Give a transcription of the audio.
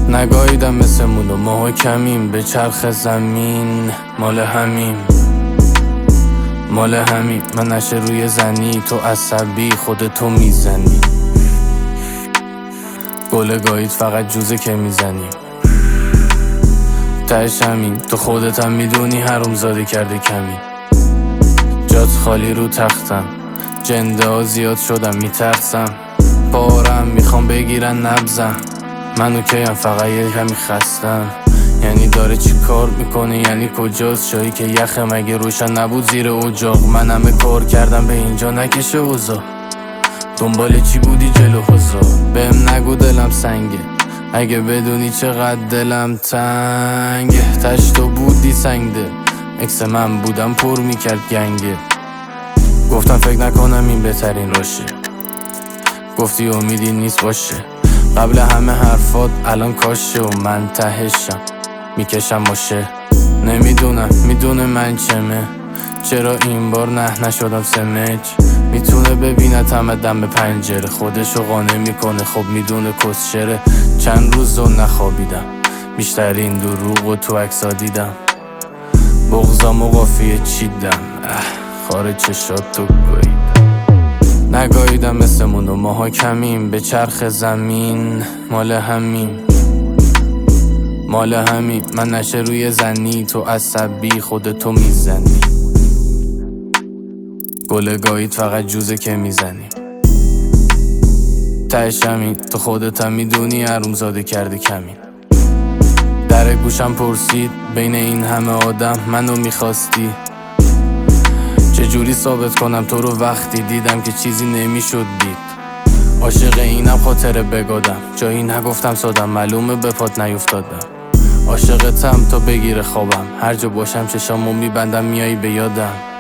نگاهیدم مثل مون و ماها کمیم به چرخ زمین. مال همین من نشه روی زنی، تو عصبی خودتو میزنی. گله گاهید فقط جوزه که میزنی. تهش همین تو خودت هم میدونی حرومزاده کرده کمی. جات خالی رو تختم، جنده ها زیاد شدم میترسم. بارم میخوام بگیرن نبزم. منو کیم فقط یه کمی خستم. یعنی داره چی کار میکنه، یعنی کجاست؟ شایی که یخه مگه روشن نبود زیر اجاق؟ من همه کار کردم به اینجا نکشه اوضاع. دنبال چی بودی جلو حضا؟ بهم نگو دلم سنگه، اگه بدونی چقدر دلم تنگه. تش تو بودی سنگ دل، اکس من بودم پر میکرد گنگه. گفتم فکر نکنم این بهترین راشه، گفتی امیدی نیست باشه. قبل همه حرفات الان کاشه و من تهشم میکشم ماشه. نمیدونم میدونه من چمه، چرا این بار نه نشدم سمج. میتونه ببینت همه دم به پنجره، خودشو قانع میکنه خب میدونه کسچره. چند روز رو نخوابیدم، بیشترین دروغ و تو عکسا دیدم. بغضام و قافیه چیدم، خاره چشات تو گوید. نگاهیدم مثل مون و ماها کمیم به چرخ زمین. مال همین من نشه روی زنی، تو عصبی خودتو میزنی. گله گاهید فقط جوزه که میزنی. تهش همین تو خودت هم میدونی حرومزاده کرده کمی. در گوشم پرسید بین این همه آدم منو میخواستی؟ چجوری ثابت کنم تو رو وقتی دیدم که چیزی نمیشد دید؟ عاشق اینم خاطره بگادم، جایی نگفتم سادم معلومه به پات نیفتادم. عاشقتم تا بگیره خوابم، هر جا باشم چشامو میبندم میایی به یادم.